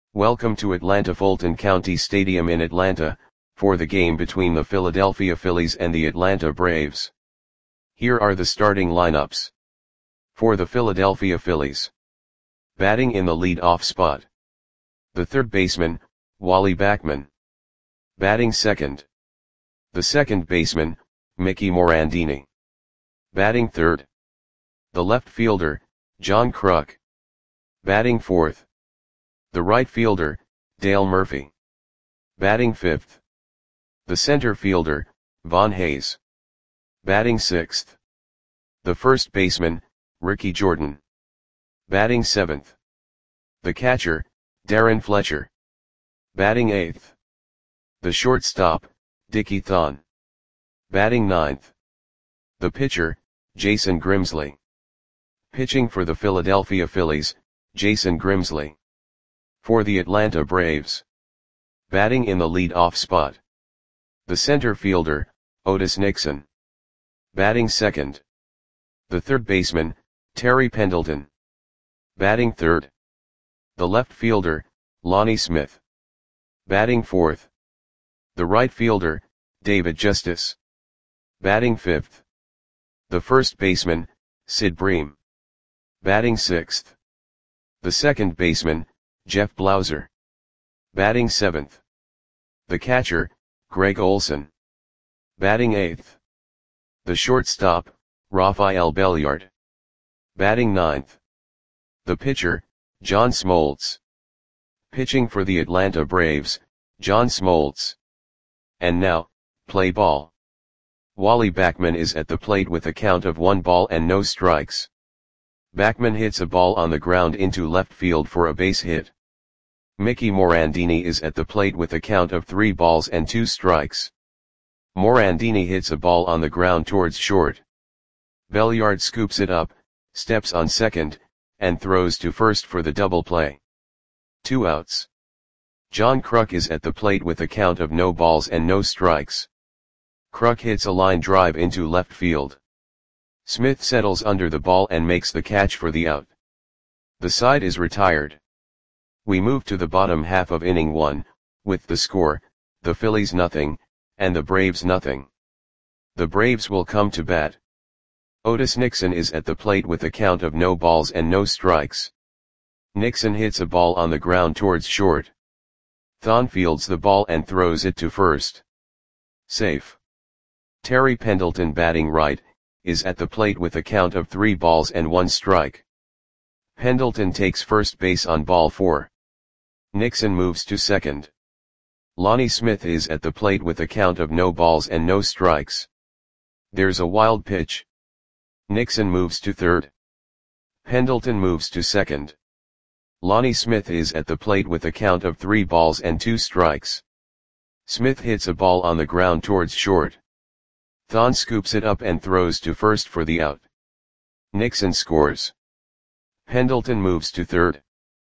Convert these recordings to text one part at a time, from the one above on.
Welcome to Atlanta Fulton County Stadium in Atlanta, for the game between the Philadelphia Phillies and the Atlanta Braves. Here are the starting lineups. For the Philadelphia Phillies. Batting in the lead-off spot. The third baseman, Wally Backman. Batting second. The second baseman, Mickey Morandini. Batting third. The left fielder, John Kruk. Batting fourth. The right fielder, Dale Murphy. Batting fifth. The center fielder, Von Hayes. Batting sixth. The first baseman, Ricky Jordan. Batting seventh. The catcher, Darren Fletcher. Batting eighth. The shortstop, Dickie Thon. Batting ninth. The pitcher, Jason Grimsley. Pitching for the Philadelphia Phillies, Jason Grimsley. For the Atlanta Braves. Batting in the lead-off spot. The center fielder, Otis Nixon. Batting second. The third baseman, Terry Pendleton. Batting third. The left fielder, Lonnie Smith. Batting fourth. The right fielder, David Justice. Batting fifth. The first baseman, Sid Bream. Batting sixth. The second baseman, Jeff Blauser. Batting seventh. The catcher, Greg Olson. Batting eighth. The shortstop, Rafael Belliard. Batting ninth. The pitcher, John Smoltz. Pitching for the Atlanta Braves, John Smoltz. And now, play ball. Wally Backman is at the plate with a count of 1 ball and no strikes. Backman hits a ball on the ground into left field for a base hit. Mickey Morandini is at the plate with a count of 3 balls and 2 strikes. Morandini hits a ball on the ground towards short. Belliard scoops it up, steps on second, and throws to first for the double play. 2 outs. John Kruk is at the plate with a count of no balls and no strikes. Kruk hits a line drive into left field. Smith settles under the ball and makes the catch for the out. The side is retired. We move to the bottom half of inning 1, with the score, the Phillies nothing, and the Braves nothing. The Braves will come to bat. Otis Nixon is at the plate with a count of no balls and no strikes. Nixon hits a ball on the ground towards short. Thon fields the ball and throws it to first. Safe. Terry Pendleton, batting right, is at the plate with a count of 3 balls and 1 strike. Pendleton takes first base on ball 4. Nixon moves to second. Lonnie Smith is at the plate with a count of no balls and no strikes. There's a wild pitch. Nixon moves to third. Pendleton moves to second. Lonnie Smith is at the plate with a count of 3 balls and 2 strikes. Smith hits a ball on the ground towards short. Thon scoops it up and throws to first for the out. Nixon scores. Pendleton moves to third.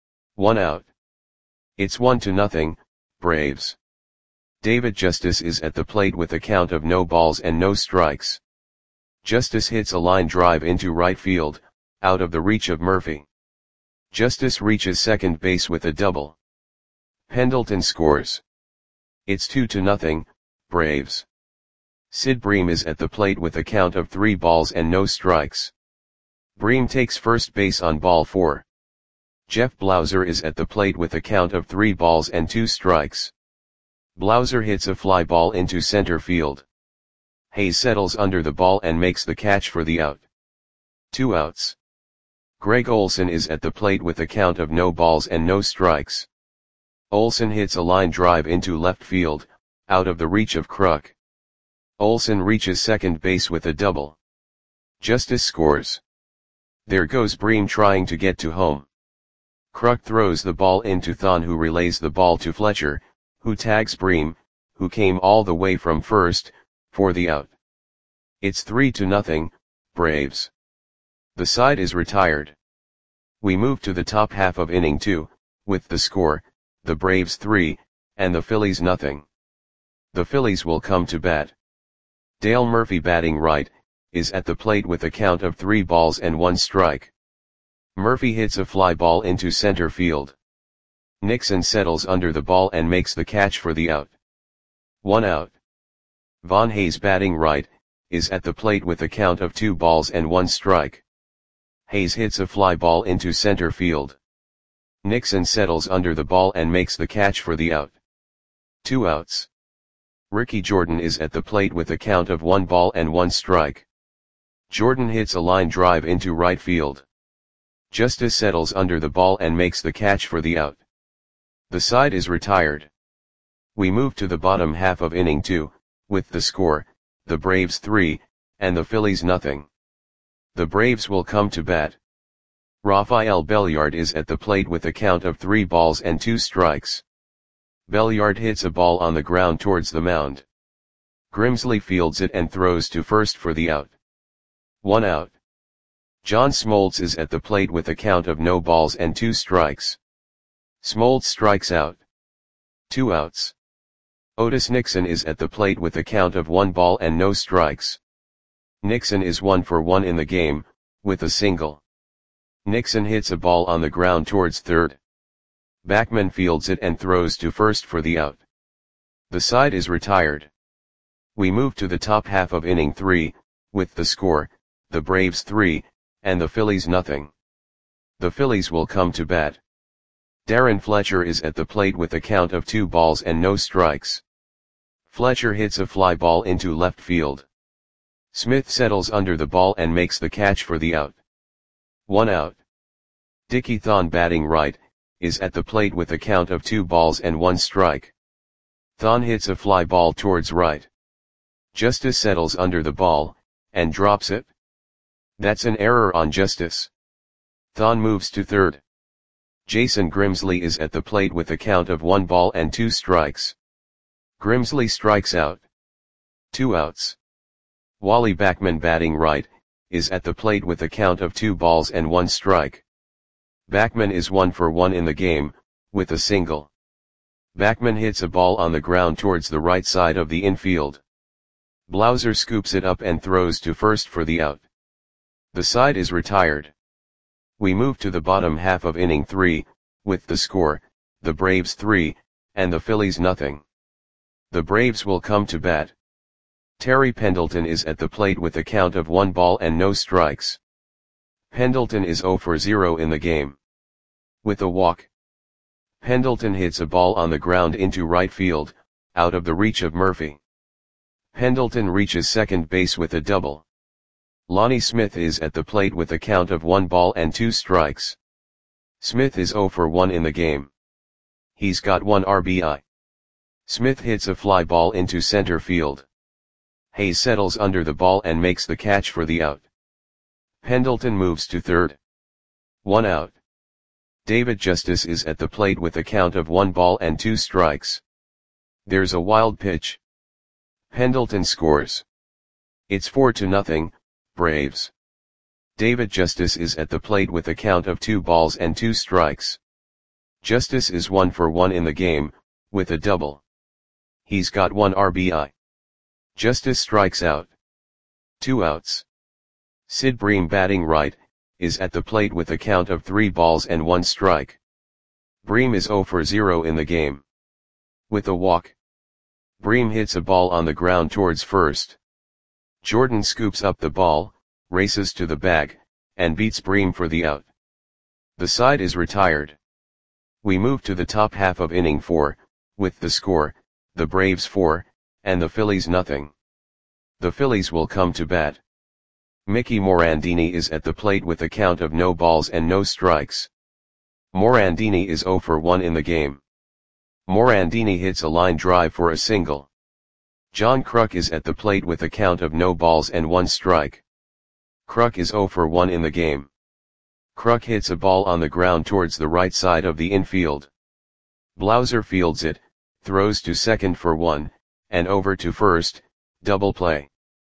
1 out. It's 1-0, Braves. David Justice is at the plate with a count of no balls and no strikes. Justice hits a line drive into right field, out of the reach of Murphy. Justice reaches second base with a double. Pendleton scores. It's 2-0, Braves. Sid Bream is at the plate with a count of 3 balls and no strikes. Bream takes first base on ball 4. Jeff Blauser is at the plate with a count of 3 balls and 2 strikes. Blauser hits a fly ball into center field. Hayes settles under the ball and makes the catch for the out. 2 outs. Greg Olson is at the plate with a count of no balls and no strikes. Olson hits a line drive into left field, out of the reach of Kruk. Olson reaches second base with a double. Justice scores. There goes Bream trying to get to home. Kruk throws the ball into Thon, who relays the ball to Fletcher, who tags Bream, who came all the way from first, for the out. It's 3-0, Braves. The side is retired. We move to the top half of inning 2, with the score, the Braves 3, and the Phillies nothing. The Phillies will come to bat. Dale Murphy, batting right, is at the plate with a count of 3 balls and 1 strike. Murphy hits a fly ball into center field. Nixon settles under the ball and makes the catch for the out. 1 out. Von Hayes, batting right, is at the plate with a count of 2 balls and 1 strike. Hayes hits a fly ball into center field. Nixon settles under the ball and makes the catch for the out. 2 outs. Ricky Jordan is at the plate with a count of 1 ball and 1 strike. Jordan hits a line drive into right field. Justice settles under the ball and makes the catch for the out. The side is retired. We move to the bottom half of inning 2, with the score, the Braves 3, and the Phillies nothing. The Braves will come to bat. Rafael Belliard is at the plate with a count of 3 balls and 2 strikes. Belliard hits a ball on the ground towards the mound. Grimsley fields it and throws to first for the out. 1 out. John Smoltz is at the plate with a count of no balls and 2 strikes. Smoltz strikes out. 2 outs. Otis Nixon is at the plate with a count of 1 ball and no strikes. Nixon is 1 for 1 in the game, with a single. Nixon hits a ball on the ground towards third. Backman fields it and throws to first for the out. The side is retired. We move to the top half of inning 3, with the score, the Braves 3, and the Phillies nothing. The Phillies will come to bat. Darren Fletcher is at the plate with a count of 2 balls and no strikes. Fletcher hits a fly ball into left field. Smith settles under the ball and makes the catch for the out. 1 out. Dickie Thon, batting right, is at the plate with a count of 2 balls and 1 strike. Thon hits a fly ball towards right. Justice settles under the ball, and drops it. That's an error on Justice. Thon moves to third. Jason Grimsley is at the plate with a count of 1 ball and 2 strikes. Grimsley strikes out. 2 outs. Wally Backman, batting right, is at the plate with a count of 2 balls and 1 strike. Backman is 1 for 1 in the game, with a single. Backman hits a ball on the ground towards the right side of the infield. Blauser scoops it up and throws to first for the out. The side is retired. We move to the bottom half of inning 3, with the score, the Braves 3, and the Phillies nothing. The Braves will come to bat. Terry Pendleton is at the plate with a count of 1 ball and no strikes. Pendleton is 0 for 0 in the game. With a walk. Pendleton hits a ball on the ground into right field, out of the reach of Murphy. Pendleton reaches second base with a double. Lonnie Smith is at the plate with a count of 1 ball and 2 strikes. Smith is 0 for 1 in the game. He's got 1 RBI. Smith hits a fly ball into center field. Hayes settles under the ball and makes the catch for the out. Pendleton moves to third. 1 out. David Justice is at the plate with a count of 1 ball and 2 strikes. There's a wild pitch. Pendleton scores. It's 4-0, Braves. David Justice is at the plate with a count of 2 balls and 2 strikes. Justice is 1 for 1 in the game, with a double. He's got 1 RBI. Justice strikes out. 2 outs. Sid Bream, batting right, is at the plate with a count of 3 balls and 1 strike. Bream is 0 for 0 in the game. With a walk. Bream hits a ball on the ground towards first. Jordan scoops up the ball, races to the bag, and beats Bream for the out. The side is retired. We move to the top half of inning 4, with the score, the Braves 4, and the Phillies nothing. The Phillies will come to bat. Mickey Morandini is at the plate with a count of no balls and no strikes. Morandini is 0 for 1 in the game. Morandini hits a line drive for a single. John Kruk is at the plate with a count of no balls and 1 strike. Kruk is 0 for 1 in the game. Kruk hits a ball on the ground towards the right side of the infield. Blauser fields it, throws to second for 1, and over to first, double play.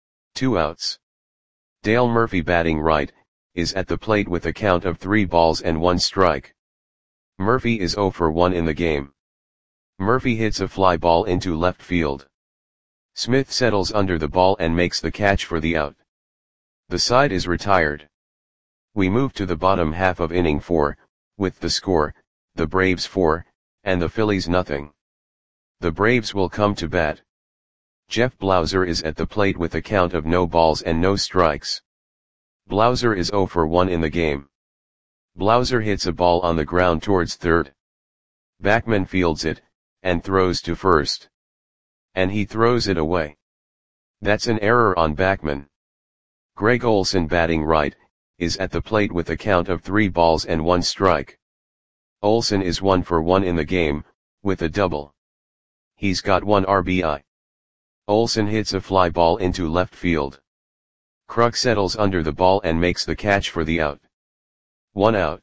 2 outs. Dale Murphy, batting right, is at the plate with a count of 3 balls and 1 strike. Murphy is 0 for 1 in the game. Murphy hits a fly ball into left field. Smith settles under the ball and makes the catch for the out. The side is retired. We move to the bottom half of inning 4, with the score, the Braves 4, and the Phillies nothing. The Braves will come to bat. Jeff Blauser is at the plate with a count of no balls and no strikes. Blauser is 0 for 1 in the game. Blauser hits a ball on the ground towards third. Backman fields it, and throws to first. And he throws it away. That's an error on Backman. Greg Olson, batting right, is at the plate with a count of 3 balls and 1 strike. Olson is 1 for 1 in the game, with a double. He's got 1 RBI. Olson hits a fly ball into left field. Kruk settles under the ball and makes the catch for the out. 1 out.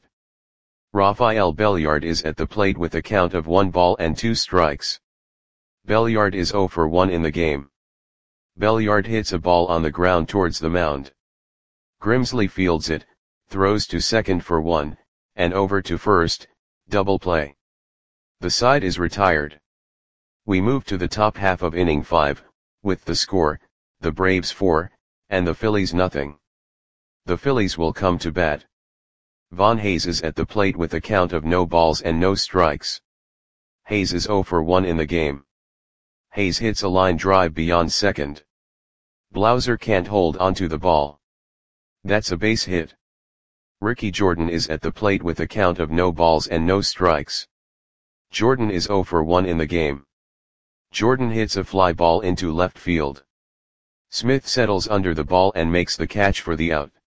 Rafael Belliard is at the plate with a count of 1 ball and 2 strikes. Belliard is 0 for 1 in the game. Belliard hits a ball on the ground towards the mound. Grimsley fields it, throws to second for 1, and over to first, double play. The side is retired. We move to the top half of inning 5, with the score, the Braves 4, and the Phillies nothing. The Phillies will come to bat. Von Hayes is at the plate with a count of no balls and no strikes. Hayes is 0 for 1 in the game. Hayes hits a line drive beyond second. Blauser can't hold onto the ball. That's a base hit. Ricky Jordan is at the plate with a count of no balls and no strikes. Jordan is 0 for 1 in the game. Jordan hits a fly ball into left field. Smith settles under the ball and makes the catch for the out.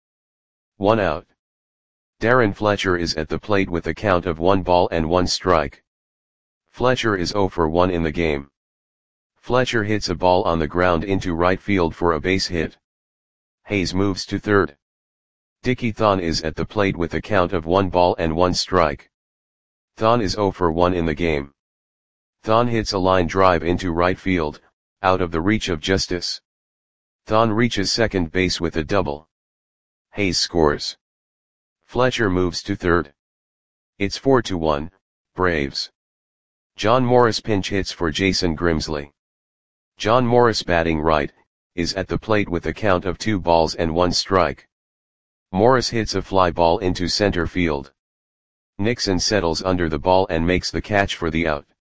1 out. Darren Fletcher is at the plate with a count of 1 ball and 1 strike. Fletcher is 0 for 1 in the game. Fletcher hits a ball on the ground into right field for a base hit. Hayes moves to third. Dickie Thon is at the plate with a count of 1 ball and 1 strike. Thon is 0 for 1 in the game. Thon hits a line drive into right field, out of the reach of justice. Thon reaches second base with a double. Hayes scores. Fletcher moves to third. It's 4-1, Braves. John Morris pinch hits for Jason Grimsley. John Morris, batting right, is at the plate with a count of 2 balls and 1 strike. Morris hits a fly ball into center field. Nixon settles under the ball and makes the catch for the out.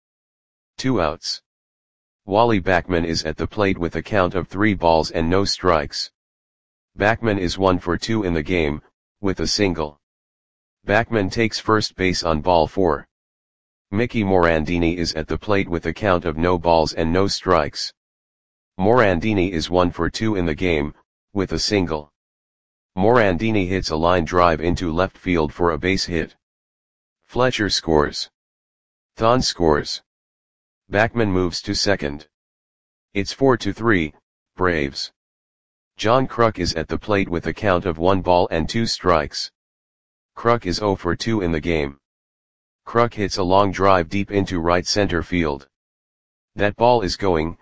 2 outs. Wally Backman is at the plate with a count of 3 balls and no strikes. Backman is 1 for 2 in the game, with a single. Backman takes first base on ball 4. Mickey Morandini is at the plate with a count of no balls and no strikes. Morandini is 1 for 2 in the game, with a single. Morandini hits a line drive into left field for a base hit. Fletcher scores. Thon scores. Backman moves to second. It's 4-3, Braves. John Kruk is at the plate with a count of 1 ball and 2 strikes. Kruk is 0 for 2 in the game. Kruk hits a long drive deep into right center field. That ball is gone.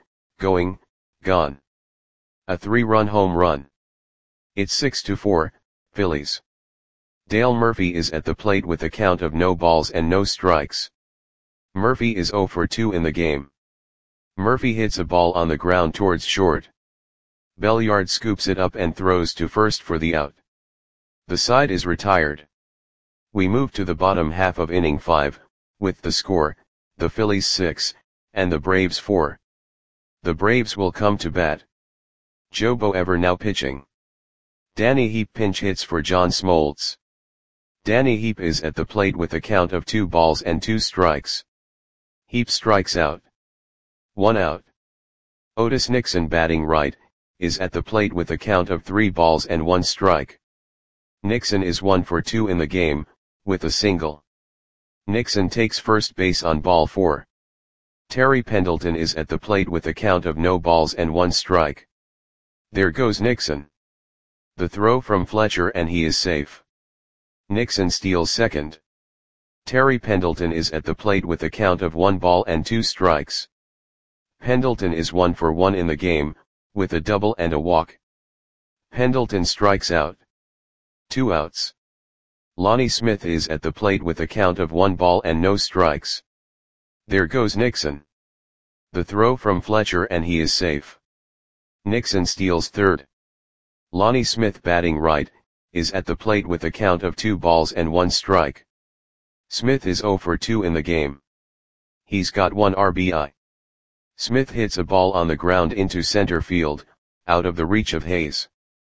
A 3-run home run. It's 6-4, Phillies. Dale Murphy is at the plate with a count of no balls and no strikes. Murphy is 0 for 2 in the game. Murphy hits a ball on the ground towards short. Belliard scoops it up and throws to first for the out. The side is retired. We move to the bottom half of inning 5, with the score, the Phillies 6, and the Braves 4. The Braves will come to bat. Joe Boever now pitching. Danny Heap pinch hits for John Smoltz. Danny Heap is at the plate with a count of 2 balls and 2 strikes. Heap strikes out. 1 out. Otis Nixon, batting right, is at the plate with a count of 3 balls and 1 strike. Nixon is 1 for 2 in the game, with a single. Nixon takes first base on ball 4. Terry Pendleton is at the plate with a count of no balls and 1 strike. There goes Nixon. The throw from Fletcher and he is safe. Nixon steals second. Terry Pendleton is at the plate with a count of 1 ball and 2 strikes. Pendleton is 1 for 1 in the game, with a double and a walk. Pendleton strikes out. 2 outs. Lonnie Smith is at the plate with a count of 1 ball and no strikes. There goes Nixon. The throw from Fletcher and he is safe. Nixon steals third. Lonnie Smith, batting right, is at the plate with a count of 2 balls and 1 strike. Smith is 0 for 2 in the game. He's got 1 RBI. Smith hits a ball on the ground into center field, out of the reach of Hayes.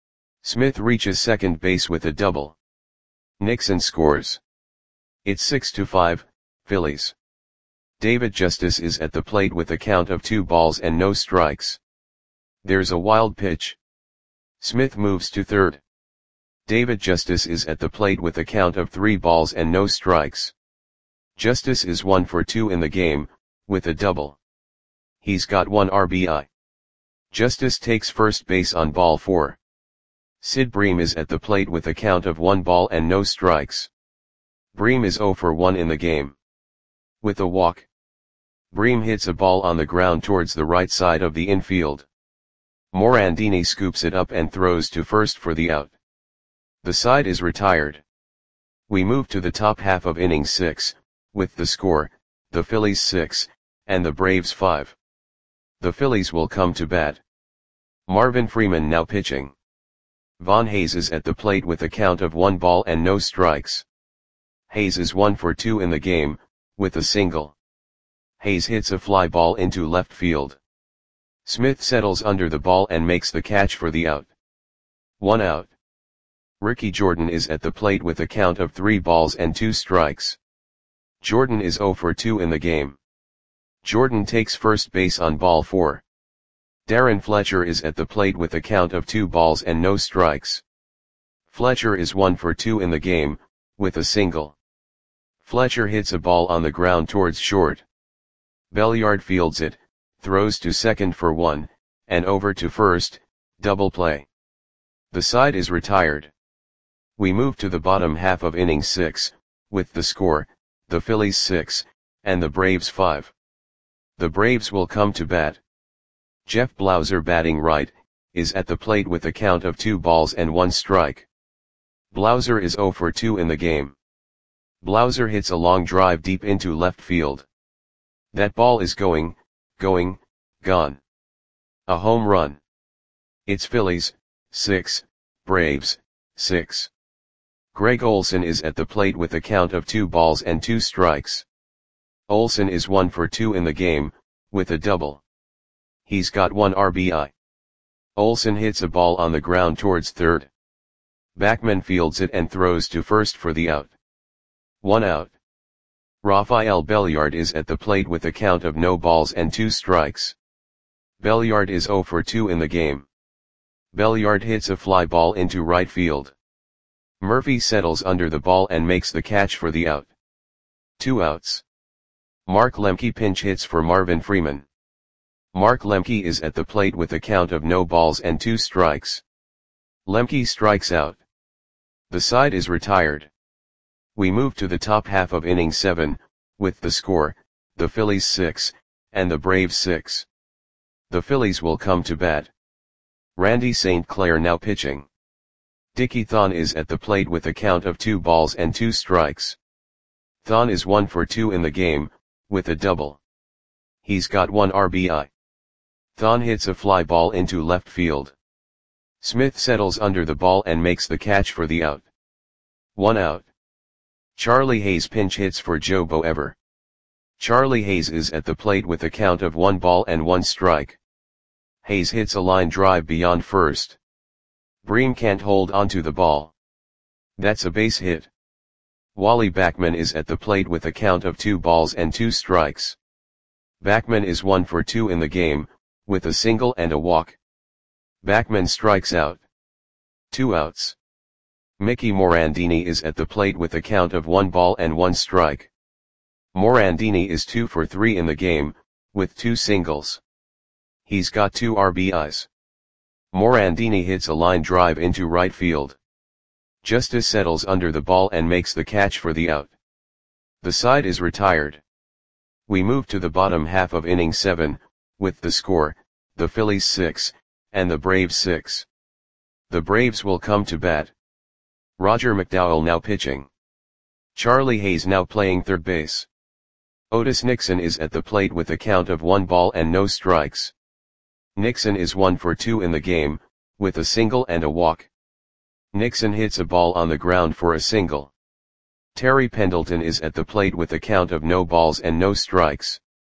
Smith reaches second base with a double. Nixon scores. It's 6-5, Phillies. David Justice is at the plate with a count of 2 balls and no strikes. There's a wild pitch. Smith moves to third. David Justice is at the plate with a count of 3 balls and no strikes. Justice is 1 for 2 in the game, with a double. He's got 1 RBI. Justice takes first base on ball 4. Sid Bream is at the plate with a count of 1 ball and no strikes. Bream is 0 for 1 in the game. With a walk. Bream hits a ball on the ground towards the right side of the infield. Morandini scoops it up and throws to first for the out. The side is retired. We move to the top half of inning 6, with the score, the Phillies 6, and the Braves 5. The Phillies will come to bat. Marvin Freeman now pitching. Von Hayes is at the plate with a count of 1 ball and no strikes. Hayes is 1 for 2 in the game, with a single. Hayes hits a fly ball into left field. Smith settles under the ball and makes the catch for the out. 1 out. Ricky Jordan is at the plate with a count of 3 balls and 2 strikes. Jordan is 0 for 2 in the game. Jordan takes first base on ball 4. Darren Fletcher is at the plate with a count of 2 balls and no strikes. Fletcher is 1 for 2 in the game, with a single. Fletcher hits a ball on the ground towards short. Belliard fields it, throws to second for 1, and over to first, double play. The side is retired. We move to the bottom half of inning 6, with the score, the Phillies 6, and the Braves 5. The Braves will come to bat. Jeff Blauser, batting right, is at the plate with a count of 2 balls and 1 strike. Blauser is 0 for 2 in the game. Blauser hits a long drive deep into left field. That ball is gone. A home run. It's Phillies 6, Braves 6. Greg Olson is at the plate with a count of 2 balls and 2 strikes. Olson is 1 for 2 in the game, with a double. He's got 1 RBI. Olson hits a ball on the ground towards third. Backman fields it and throws to first for the out. 1 out. Rafael Belliard is at the plate with a count of no balls and 2 strikes. Belliard is 0 for 2 in the game. Belliard hits a fly ball into right field. Murphy settles under the ball and makes the catch for the out. 2 outs. Mark Lemke pinch hits for Marvin Freeman. Mark Lemke is at the plate with a count of no balls and 2 strikes. Lemke strikes out. The side is retired. We move to the top half of inning 7, with the score, the Phillies 6, and the Braves 6. The Phillies will come to bat. Randy St. Clair now pitching. Dickie Thon is at the plate with a count of 2 balls and 2 strikes. Thon is 1 for 2 in the game, with a double. He's got 1 RBI. Thon hits a fly ball into left field. Smith settles under the ball and makes the catch for the out. 1 out. Charlie Hayes pinch hits for Joe Boever. Charlie Hayes is at the plate with a count of 1 ball and 1 strike. Hayes hits a line drive beyond first. Bream can't hold onto the ball. That's a base hit. Wally Backman is at the plate with a count of 2 balls and 2 strikes. Backman is 1 for 2 in the game, with a single and a walk. Backman strikes out. 2 outs. Mickey Morandini is at the plate with a count of 1 ball and 1 strike. Morandini is 2 for 3 in the game, with 2 singles. He's got 2 RBIs. Morandini hits a line drive into right field. Justice settles under the ball and makes the catch for the out. The side is retired. We move to the bottom half of inning 7, with the score, the Phillies 6, and the Braves 6. The Braves will come to bat. Roger McDowell now pitching. Charlie Hayes now playing third base. Otis Nixon is at the plate with a count of 1 ball and no strikes. Nixon is 1 for 2 in the game, with a single and a walk. Nixon hits a ball on the ground for a single. Terry Pendleton is at the plate with a count of no balls and no strikes.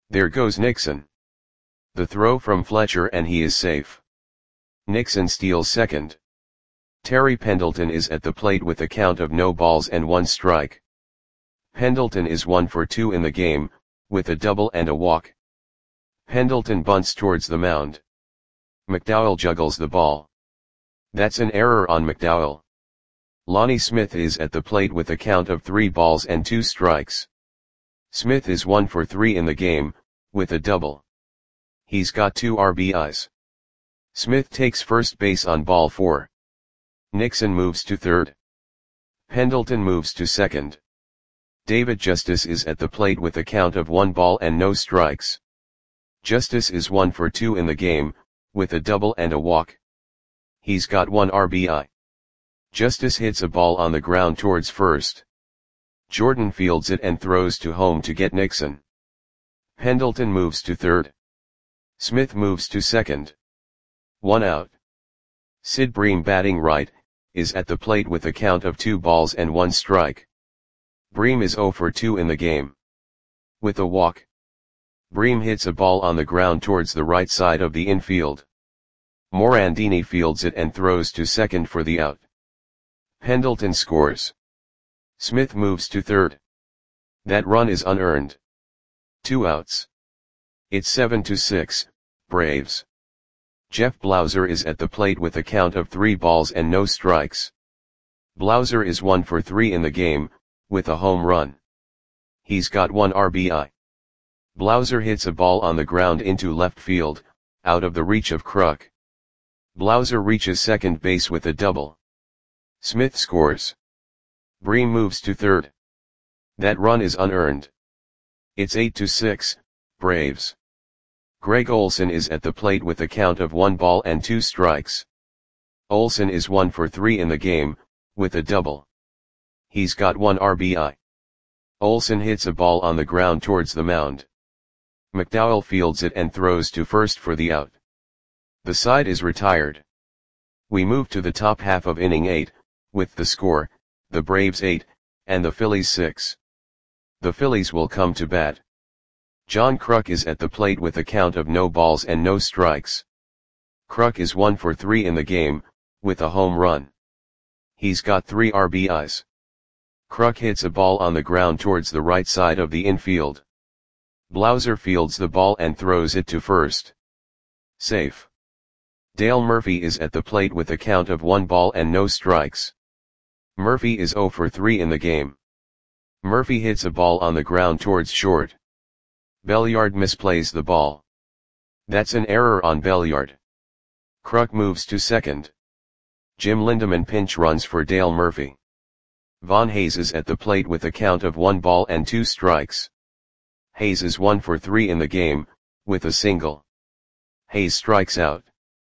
There goes Nixon. The throw from Fletcher and he is safe. Nixon steals second. Terry Pendleton is at the plate with a count of no balls and 1 strike. Pendleton is 1 for 2 in the game, with a double and a walk. Pendleton bunts towards the mound. McDowell juggles the ball. That's an error on McDowell. Lonnie Smith is at the plate with a count of 3 balls and 2 strikes. Smith is 1 for 3 in the game, with a double. He's got 2 RBIs. Smith takes first base on ball 4. Nixon moves to third. Pendleton moves to second. David Justice is at the plate with a count of 1 ball and no strikes. Justice is 1 for 2 in the game, with a double and a walk. He's got 1 RBI. Justice hits a ball on the ground towards first. Jordan fields it and throws to home to get Nixon. Pendleton moves to third. Smith moves to second. 1 out. Sid Bream, batting right, is at the plate with a count of 2 balls and 1 strike. Bream is 0 for 2 in the game. With a walk. Bream hits a ball on the ground towards the right side of the infield. Morandini fields it and throws to second for the out. Pendleton scores. Smith moves to third. That run is unearned. 2 outs. It's 7-6, Braves. Jeff Blauser is at the plate with a count of 3 balls and no strikes. Blauser is 1 for 3 in the game, with a home run. He's got 1 RBI. Blauser hits a ball on the ground into left field, out of the reach of Kruk. Blauser reaches second base with a double. Smith scores. Bream moves to third. That run is unearned. It's 8-6, Braves. Greg Olson is at the plate with a count of 1 ball and 2 strikes. Olson is 1 for 3 in the game, with a double. He's got 1 RBI. Olson hits a ball on the ground towards the mound. McDowell fields it and throws to first for the out. The side is retired. We move to the top half of inning 8, with the score, the Braves 8, and the Phillies 6. The Phillies will come to bat. John Kruk is at the plate with a count of no balls and no strikes. Kruk is 1 for 3 in the game, with a home run. He's got 3 RBIs. Kruk hits a ball on the ground towards the right side of the infield. Blauser fields the ball and throws it to first. Safe. Dale Murphy is at the plate with a count of 1 ball and no strikes. Murphy is 0 for 3 in the game. Murphy hits a ball on the ground towards short. Belliard misplays the ball. That's an error on Belliard. Kruk moves to second. Jim Lindeman pinch runs for Dale Murphy. Von Hayes is at the plate with a count of 1 ball and 2 strikes. Hayes is 1 for 3 in the game, with a single. Hayes strikes out.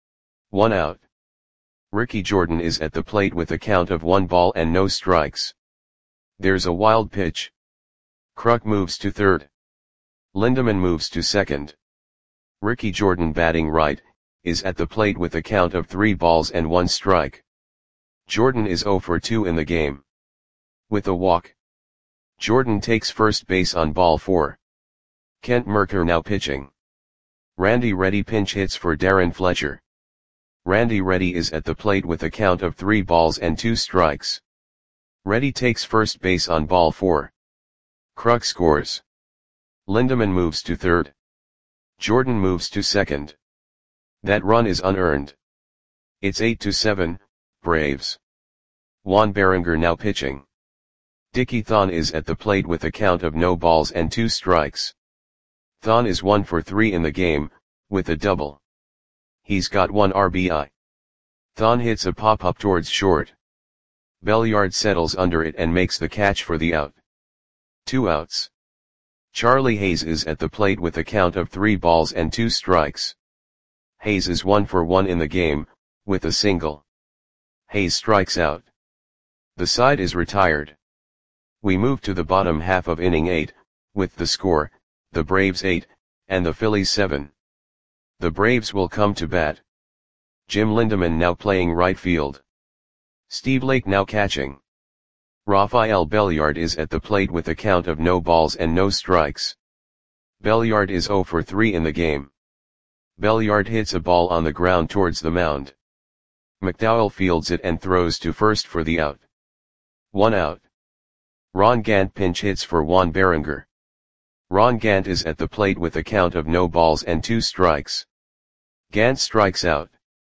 1 out. Ricky Jordan is at the plate with a count of 1 ball and no strikes. There's a wild pitch. Kruk moves to third. Lindeman moves to second. Ricky Jordan, batting right, is at the plate with a count of 3 balls and 1 strike. Jordan is 0 for 2 in the game. With a walk. Jordan takes first base on ball 4. Kent Mercker now pitching. Randy Reddy pinch hits for Darren Fletcher. Randy Reddy is at the plate with a count of 3 balls and 2 strikes. Reddy takes first base on ball 4. Kruk scores. Lindeman moves to third. Jordan moves to second. That run is unearned. It's 8-7, Braves. Juan Berenger now pitching. Dickie Thon is at the plate with a count of no balls and 2 strikes. Thon is 1 for 3 in the game, with a double. He's got 1 RBI. Thon hits a pop-up towards short. Belliard settles under it and makes the catch for the out. 2 outs. Charlie Hayes is at the plate with a count of 3 balls and 2 strikes. Hayes is 1 for 1 in the game, with a single. Hayes strikes out. The side is retired. We move to the bottom half of inning 8, with the score, the Braves 8, and the Phillies 7. The Braves will come to bat. Jim Lindeman now playing right field. Steve Lake now catching. Rafael Belliard is at the plate with a count of no balls and no strikes. Belliard is 0 for 3 in the game. Belliard hits a ball on the ground towards the mound. McDowell fields it and throws to first for the out. 1 out. Ron Gant pinch hits for Juan Berenger. Ron Gant is at the plate with a count of no balls and 2 strikes. Gant strikes out.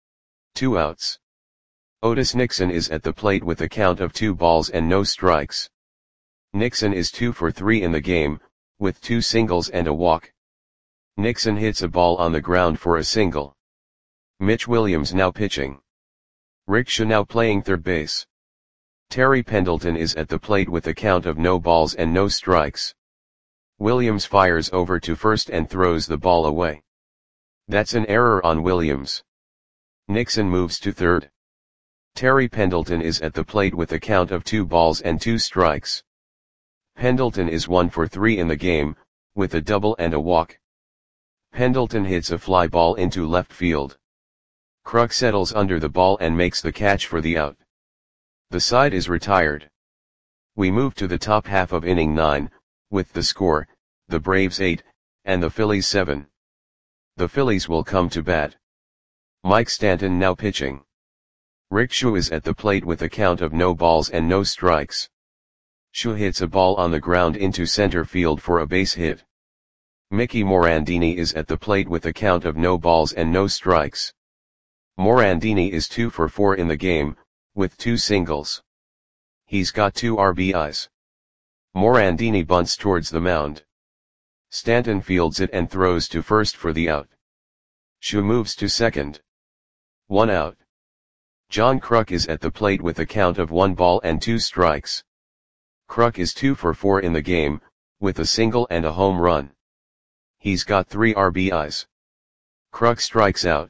2 outs. Otis Nixon is at the plate with a count of 2 balls and no strikes. Nixon is 2 for 3 in the game, with 2 singles and a walk. Nixon hits a ball on the ground for a single. Mitch Williams now pitching. Rick Shaw now playing third base. Terry Pendleton is at the plate with a count of no balls and no strikes. Williams fires over to first and throws the ball away. That's an error on Williams. Nixon moves to third. Terry Pendleton is at the plate with a count of 2 balls and 2 strikes. Pendleton is 1 for 3 in the game, with a double and a walk. Pendleton hits a fly ball into left field. Kruk settles under the ball and makes the catch for the out. The side is retired. We move to the top half of inning 9, with the score, the Braves 8, and the Phillies 7. The Phillies will come to bat. Mike Stanton now pitching. Rick Shaw is at the plate with a count of no balls and no strikes. Shaw hits a ball on the ground into center field for a base hit. Mickey Morandini is at the plate with a count of no balls and no strikes. Morandini is 2 for 4 in the game, with 2 singles. He's got 2 RBIs. Morandini bunts towards the mound. Stanton fields it and throws to first for the out. Shaw moves to second. 1 out. John Kruk is at the plate with a count of 1 ball and 2 strikes. Kruk is 2 for 4 in the game, with a single and a home run. He's got 3 RBIs. Kruk strikes out.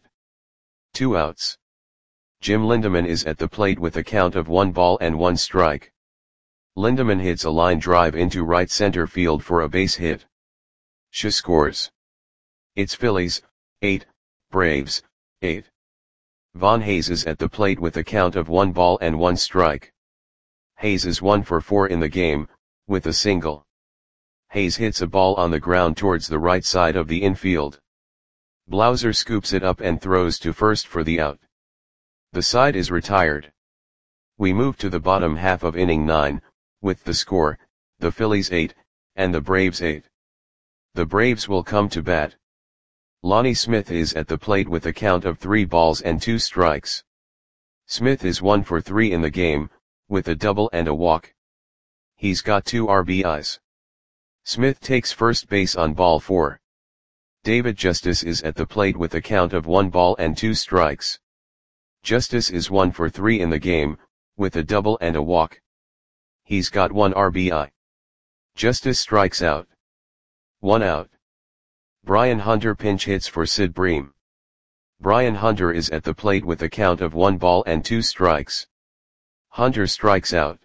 2 outs. Jim Lindeman is at the plate with a count of 1 ball and 1 strike. Lindeman hits a line drive into right center field for a base hit. Shaw scores. It's Phillies, 8, Braves, 8. Von Hayes is at the plate with a count of 1 ball and 1 strike. Hayes is 1 for 4 in the game, with a single. Hayes hits a ball on the ground towards the right side of the infield. Blauser scoops it up and throws to first for the out. The side is retired. We move to the bottom half of inning 9, with the score, the Phillies 8, and the Braves 8. The Braves will come to bat. Lonnie Smith is at the plate with a count of 3 balls and 2 strikes. Smith is 1 for 3 in the game, with a double and a walk. He's got 2 RBIs. Smith takes first base on ball 4. David Justice is at the plate with a count of 1 ball and 2 strikes. Justice is 1 for 3 in the game, with a double and a walk. He's got 1 RBI. Justice strikes out. 1 out. Brian Hunter pinch hits for Sid Bream. Brian Hunter is at the plate with a count of 1 ball and 2 strikes. Hunter strikes out.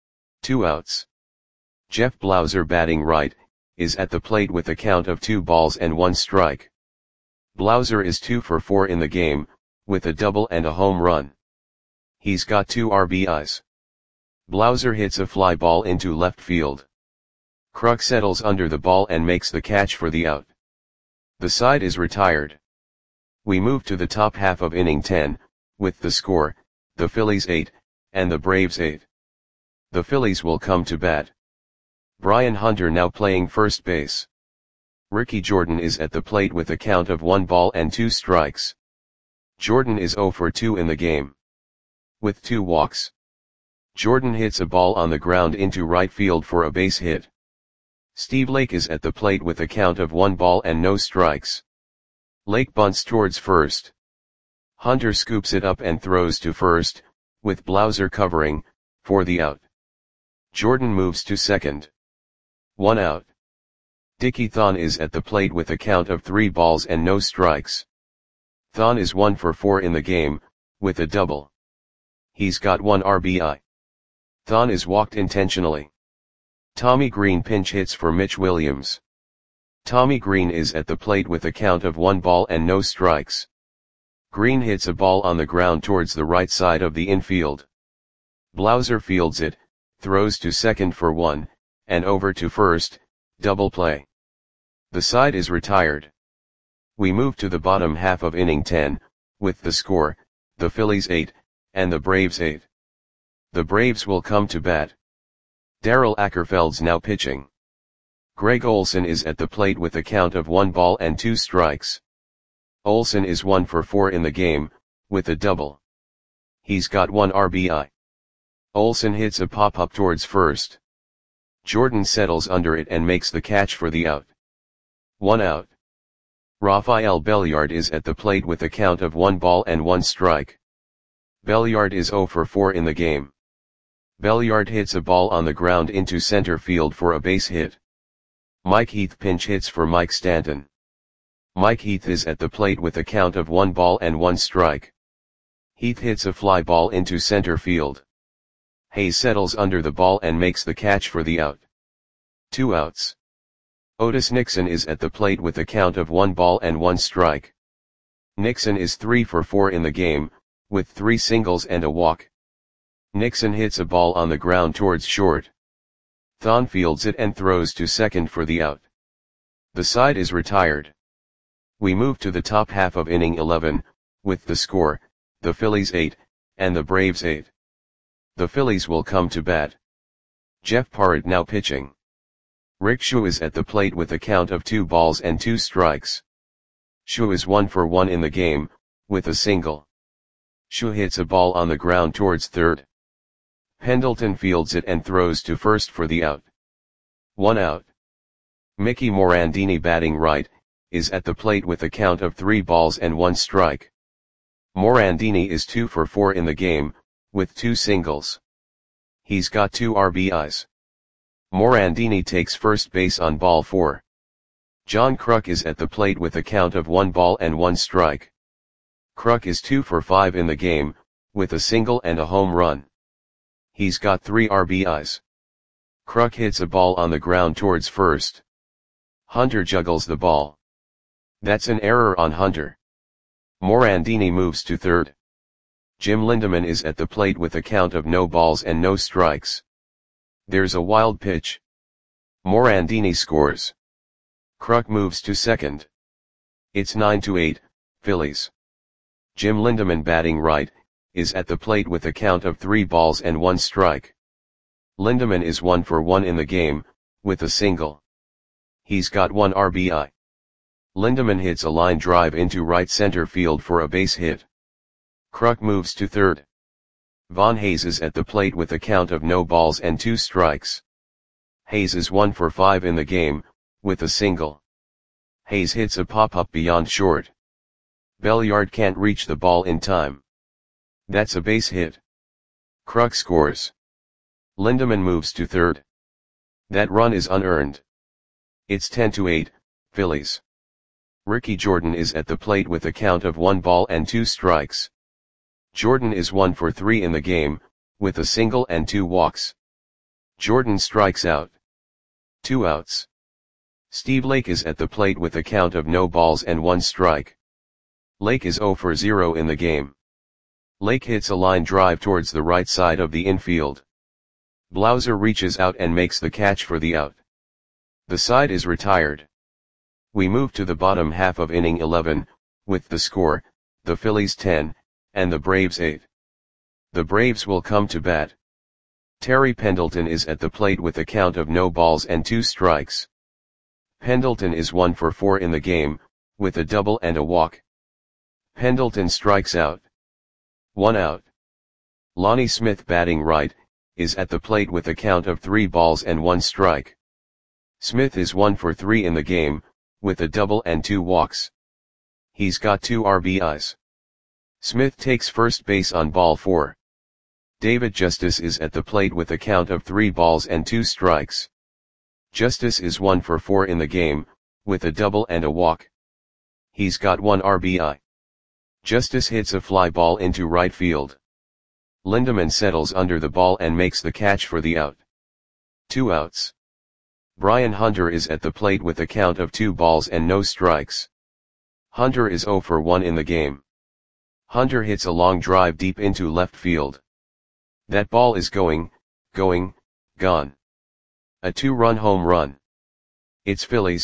2 outs. Jeff Blauser batting right, is at the plate with a count of 2 balls and 1 strike. Blauser is 2 for 4 in the game, with a double and a home run. He's got 2 RBIs. Blauser hits a fly ball into left field. Kruk settles under the ball and makes the catch for the out. The side is retired. We move to the top half of inning 10, with the score, the Phillies 8, and the Braves 8. The Phillies will come to bat. Brian Hunter now playing first base. Ricky Jordan is at the plate with a count of 1 ball and 2 strikes. Jordan is 0 for 2 in the game. With 2 walks. Jordan hits a ball on the ground into right field for a base hit. Steve Lake is at the plate with a count of 1 ball and no strikes. Lake bunts towards first. Hunter scoops it up and throws to first, with Blauser covering, for the out. Jordan moves to second. 1 out. Dickie Thon is at the plate with a count of 3 balls and no strikes. Thon is 1 for 4 in the game, with a double. He's got 1 RBI. Thon is walked intentionally. Tommy Green pinch hits for Mitch Williams. Tommy Green is at the plate with a count of 1 ball and no strikes. Green hits a ball on the ground towards the right side of the infield. Blauser fields it, throws to second for 1, and over to first, double play. The side is retired. We move to the bottom half of inning 10, with the score, the Phillies 8, and the Braves 8. The Braves will come to bat. Darrell Ackerfeld's now pitching. Greg Olson is at the plate with a count of 1 ball and 2 strikes. Olson is 1 for 4 in the game, with a double. He's got 1 RBI. Olson hits a pop-up towards first. Jordan settles under it and makes the catch for the out. 1 out. Rafael Belliard is at the plate with a count of 1 ball and 1 strike. Belliard is 0 for 4 in the game. Belliard hits a ball on the ground into center field for a base hit. Mike Heath pinch hits for Mike Stanton. Mike Heath is at the plate with a count of 1 ball and 1 strike. Heath hits a fly ball into center field. Hayes settles under the ball and makes the catch for the out. 2 outs. Otis Nixon is at the plate with a count of 1 ball and 1 strike. Nixon is 3 for 4 in the game, with 3 singles and a walk. Nixon hits a ball on the ground towards short. Thon fields it and throws to second for the out. The side is retired. We move to the top half of inning 11, with the score, the Phillies 8, and the Braves 8. The Phillies will come to bat. Jeff Parrott now pitching. Rick Schuh is at the plate with a count of 2 balls and 2 strikes. Schuh is 1 for 1 in the game, with a single. Schuh hits a ball on the ground towards third. Pendleton fields it and throws to first for the out. 1 out. Mickey Morandini batting right, is at the plate with a count of 3 balls and 1 strike. Morandini is 2 for 4 in the game, with 2 singles. He's got 2 RBIs. Morandini takes first base on ball 4. John Kruk is at the plate with a count of 1 ball and 1 strike. Kruk is 2 for 5 in the game, with a single and a home run. He's got 3 RBIs. Kruk hits a ball on the ground towards first. Hunter juggles the ball. That's an error on Hunter. Morandini moves to third. Jim Lindeman is at the plate with a count of no balls and no strikes. There's a wild pitch. Morandini scores. Kruk moves to second. It's 9-8, Phillies. Jim Lindeman batting right, is at the plate with a count of 3 balls and 1 strike. Lindeman is 1 for 1 in the game, with a single. He's got 1 RBI. Lindeman hits a line drive into right center field for a base hit. Kruk moves to third. Von Hayes is at the plate with a count of no balls and 2 strikes. Hayes is 1 for 5 in the game, with a single. Hayes hits a pop-up beyond short. Belliard can't reach the ball in time. That's a base hit. Kruk scores. Lindeman moves to third. That run is unearned. It's 10-8, Phillies. Ricky Jordan is at the plate with a count of 1 ball and 2 strikes. Jordan is 1 for 3 in the game, with a single and 2 walks. Jordan strikes out. 2 outs. Steve Lake is at the plate with a count of no balls and 1 strike. Lake is 0 for 0 in the game. Lake hits a line drive towards the right side of the infield. Blauser reaches out and makes the catch for the out. The side is retired. We move to the bottom half of inning 11, with the score, the Phillies 10, and the Braves 8. The Braves will come to bat. Terry Pendleton is at the plate with a count of no balls and 2 strikes. Pendleton is 1 for 4 in the game, with a double and a walk. Pendleton strikes out. 1 out. Lonnie Smith batting right, is at the plate with a count of 3 balls and 1 strike. Smith is 1 for 3 in the game, with a double and 2 walks. He's got 2 RBIs. Smith takes first base on ball 4. David Justice is at the plate with a count of 3 balls and 2 strikes. Justice is 1 for 4 in the game, with a double and a walk. He's got 1 RBI. Justice hits a fly ball into right field. Lindeman settles under the ball and makes the catch for the out. 2 outs. Brian Hunter is at the plate with a count of 2 balls and no strikes. Hunter is 0 for 1 in the game. Hunter hits a long drive deep into left field. That ball is gone. A 2-run home run. It's Phillies,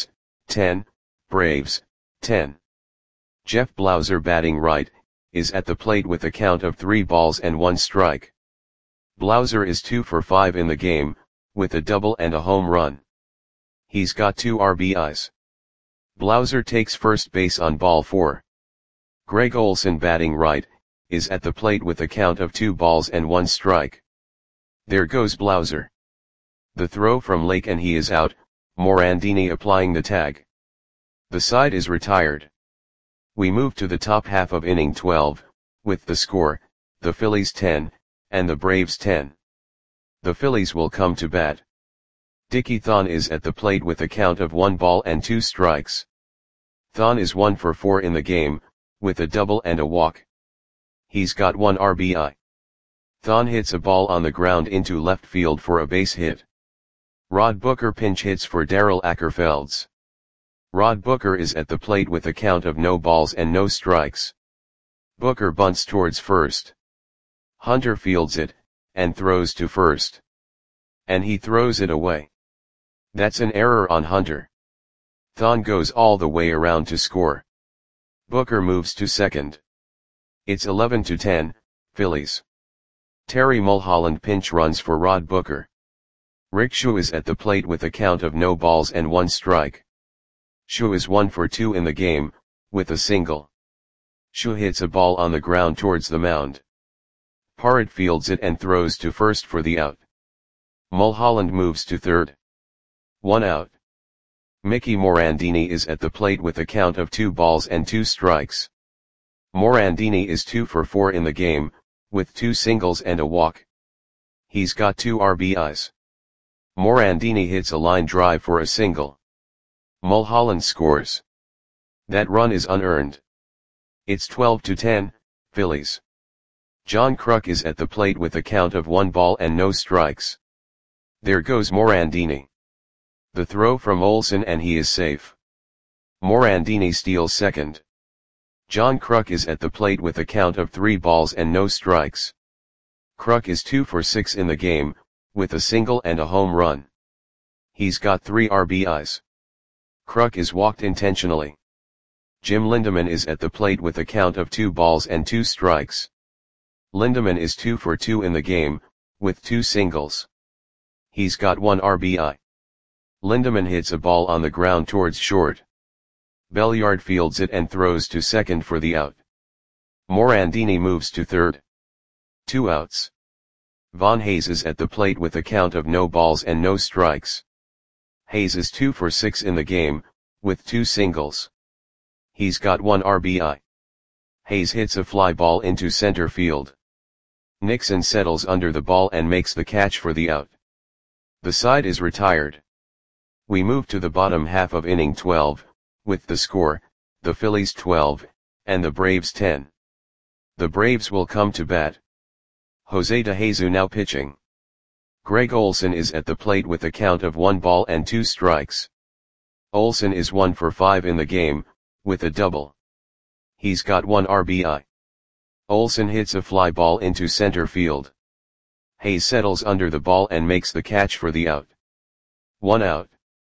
10, Braves, 10. Jeff Blauser batting right, is at the plate with a count of 3 balls and 1 strike. Blauser is 2 for 5 in the game, with a double and a home run. He's got 2 RBIs. Blauser takes first base on ball 4. Greg Olson batting right, is at the plate with a count of 2 balls and 1 strike. There goes Blauser. The throw from Lake and he is out, Morandini applying the tag. The side is retired. We move to the top half of inning 12, with the score, the Phillies 10, and the Braves 10. The Phillies will come to bat. Dickie Thon is at the plate with a count of 1 ball and 2 strikes. Thon is 1 for 4 in the game, with a double and a walk. He's got 1 RBI. Thon hits a ball on the ground into left field for a base hit. Rod Booker pinch hits for Darrell Ackerfelds. Rod Booker is at the plate with a count of no balls and no strikes. Booker bunts towards first. Hunter fields it, and throws to first. And he throws it away. That's an error on Hunter. Thon goes all the way around to score. Booker moves to second. It's 11-10, Phillies. Terry Mulholland pinch runs for Rod Booker. Rick Shu is at the plate with a count of no balls and 1 strike. Shu is 1 for 2 in the game, with a single. Shu hits a ball on the ground towards the mound. Parrott fields it and throws to first for the out. Mulholland moves to third. 1 out. Mickey Morandini is at the plate with a count of 2 balls and 2 strikes. Morandini is 2 for 4 in the game, with 2 singles and a walk. He's got 2 RBIs. Morandini hits a line drive for a single. Mulholland scores. That run is unearned. It's 12-10, Phillies. John Kruk is at the plate with a count of 1 ball and no strikes. There goes Morandini. The throw from Olson and he is safe. Morandini steals second. John Kruk is at the plate with a count of 3 balls and no strikes. Kruk is 2 for 6 in the game, with a single and a home run. He's got 3 RBIs. Kruk is walked intentionally. Jim Lindeman is at the plate with a count of 2 balls and 2 strikes. Lindeman is 2 for 2 in the game, with 2 singles. He's got 1 RBI. Lindeman hits a ball on the ground towards short. Belliard fields it and throws to second for the out. Morandini moves to third. 2 outs. Von Hayes is at the plate with a count of no balls and no strikes. Hayes is 2 for 6 in the game, with 2 singles. He's got 1 RBI. Hayes hits a fly ball into center field. Nixon settles under the ball and makes the catch for the out. The side is retired. We move to the bottom half of inning 12, with the score, the Phillies 12, and the Braves 10. The Braves will come to bat. Jose DeJesus now pitching. Greg Olson is at the plate with a count of 1 ball and 2 strikes. Olson is 1 for 5 in the game, with a double. He's got 1 RBI. Olson hits a fly ball into center field. Hayes settles under the ball and makes the catch for the out. 1 out.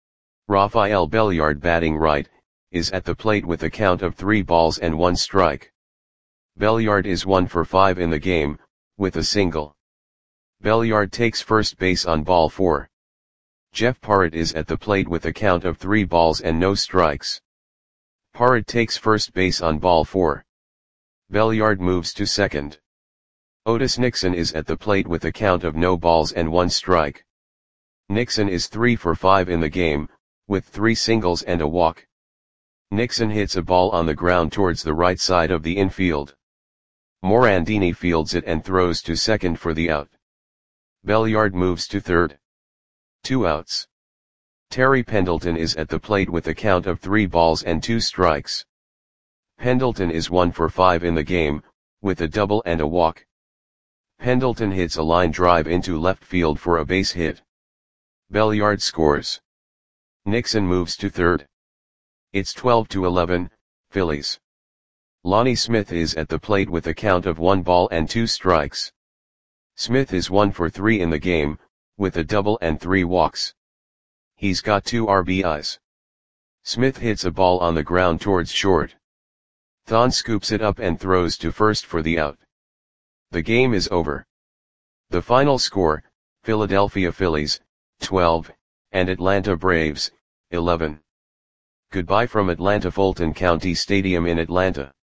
Rafael Belliard batting right, is at the plate with a count of 3 balls and 1 strike. Belliard is 1 for 5 in the game, with a single. Belliard takes first base on ball 4. Jeff Parrott is at the plate with a count of 3 balls and no strikes. Parrott takes first base on ball 4. Belliard moves to second. Otis Nixon is at the plate with a count of no balls and 1 strike. Nixon is 3 for 5 in the game, with 3 singles and a walk. Nixon hits a ball on the ground towards the right side of the infield. Morandini fields it and throws to second for the out. Belliard moves to third. 2 outs. Terry Pendleton is at the plate with a count of 3 balls and 2 strikes. Pendleton is 1 for 5 in the game, with a double and a walk. Pendleton hits a line drive into left field for a base hit. Belliard scores. Nixon moves to third. It's 12-11, Phillies. Lonnie Smith is at the plate with a count of 1 ball and 2 strikes. Smith is 1 for 3 in the game, with a double and 3 walks. He's got 2 RBIs. Smith hits a ball on the ground towards short. Thon scoops it up and throws to first for the out. The game is over. The final score, Philadelphia Phillies, 12, and Atlanta Braves, 11. Goodbye from Atlanta Fulton County Stadium in Atlanta.